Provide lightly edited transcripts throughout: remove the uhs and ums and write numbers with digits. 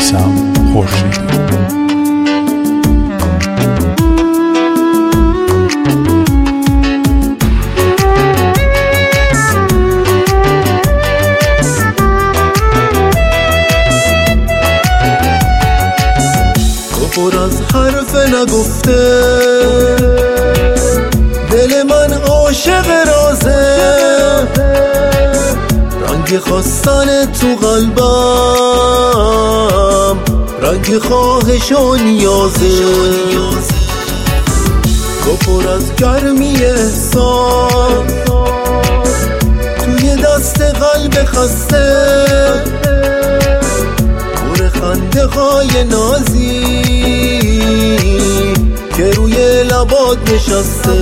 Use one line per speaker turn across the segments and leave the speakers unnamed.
میثم خورشیدی.
پر از حرف نگفته، دل من عاشق رازه، رنگ خواستن تو قلبم، رنگ خواهش و نیازه. تو پر از گرمی احساس، توی دست قلب خسته، پر خنده های نازی که روی لبات نشسته.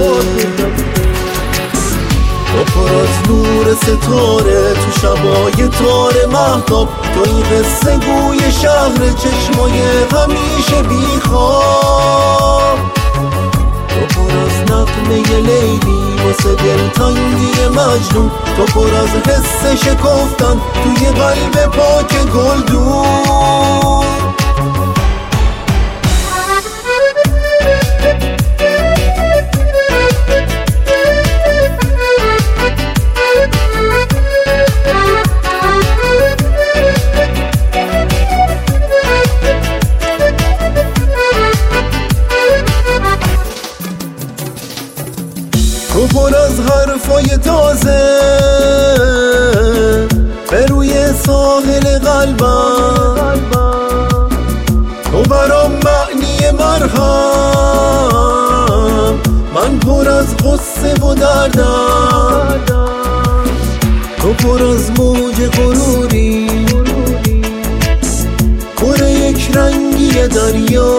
تو پر از نور ستاره، تو شبای تار مهتاب، تو این قصه گوی شهر چشمای همیشه بیخواب. تو پر از نغمه لیلی واسه دلتنگی مجنون، تو پر از حس شکفتن توی قلب پاک گلدون. تو پر از حرفای تازه، به روی ساحل قلبم، تو برام معنی مرهم، من پر از غصه و دردم. تو پر از موج غروری، پر یک رنگی دریا،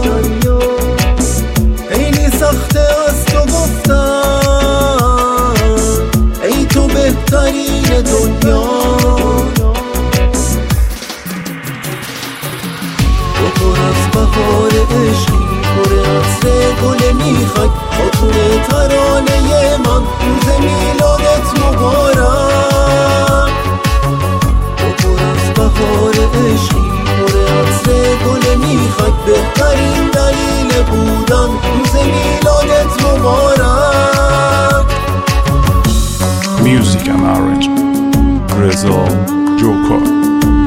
خیلی سخته از تو گفتم ای تو بهترین دنیا. تو پر از بهار عشقی، پر عطر گل میخک، خاتون ترانه من، روز میلادت مبارک. تو پر از بهار عشقی، پر عطر گل میخک، بهترین دلیل بودن روز میلادت مبارک.
Music and Arrangement رضا جوکار.